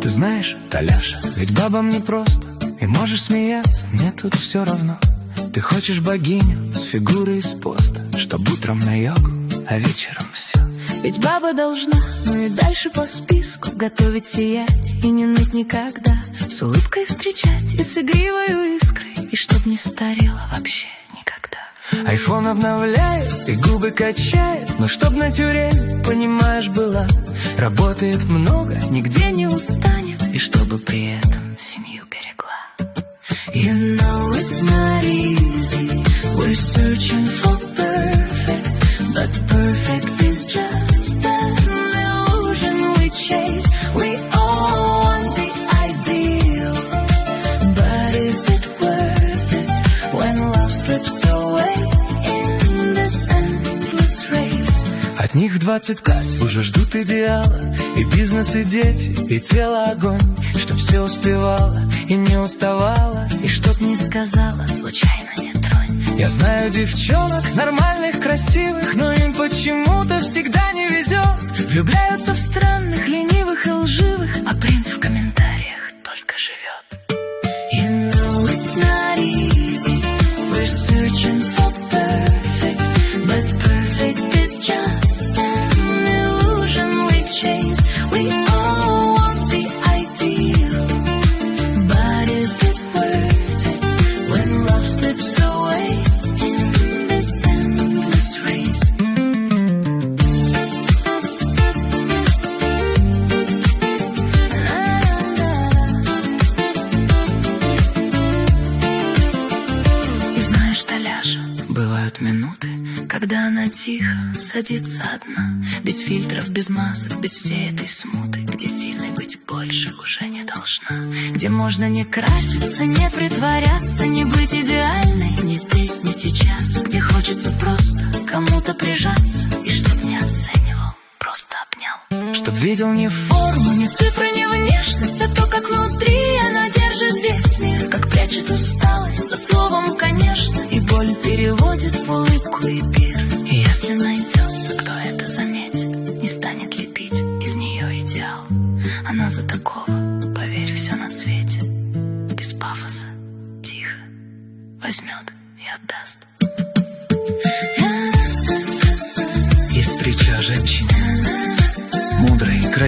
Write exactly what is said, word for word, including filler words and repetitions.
Ты знаешь, Таляша, ведь бабам не просто, и можешь смеяться, мне тут все равно. Ты хочешь богиню с фигурой из поста, чтоб утром на йогу, а вечером все. Ведь баба должна, ну и дальше по списку, готовить, сиять и не ныть никогда, с улыбкой встречать и с игривой искрой, и чтоб не старела вообще никогда. Айфон обновляет и губы качает, но чтоб на тюрень, понимаешь, была. Работает много, нигде не устанет, и чтобы при этом семью берегла. You know it's not easy, we're searching for perfect, but perfect is just an illusion we chase. We all want the ideal, but is it worth it when love slips away in this endless race? От них в двадцать пять уже ждут идеала, и бизнес, и дети, и тело огонь, чтоб все успевала и не уставала, и чтоб не сказала случайно не тронь. Я знаю девчонок нормальных, красивых, но им почему-то всегда не везет. Влюбляются в странных, ленивых и лживых, а принц в комментариях только живет. You know it's not easy, we're searching for perfect, but perfect is just an illusion we chase. We all want the ideal, but is it worth it when love slips away in this endless race? И знаешь, Таляша, бывают минуты, когда она тихо садится одна, без фильтров, без масок, без всей этой смуты, где сильной быть больше уже не должна, где можно не краситься, не притворяться, не быть идеальной, ни здесь, ни сейчас, где хочется просто кому-то прижаться, и чтоб не оценивал, просто обнял. Чтоб видел не Форму, ни цифры, ни внешность, а то, как внутри она держит весь мир, как прячет усталость за словом, конечно, и боль переводит в улыбку и пир. И если найдется, кто это заметит, не станет лепить из нее идеал, она за такого, поверь, все на свете без пафоса, тихо возьмет и отдаст. Есть притча о женщине,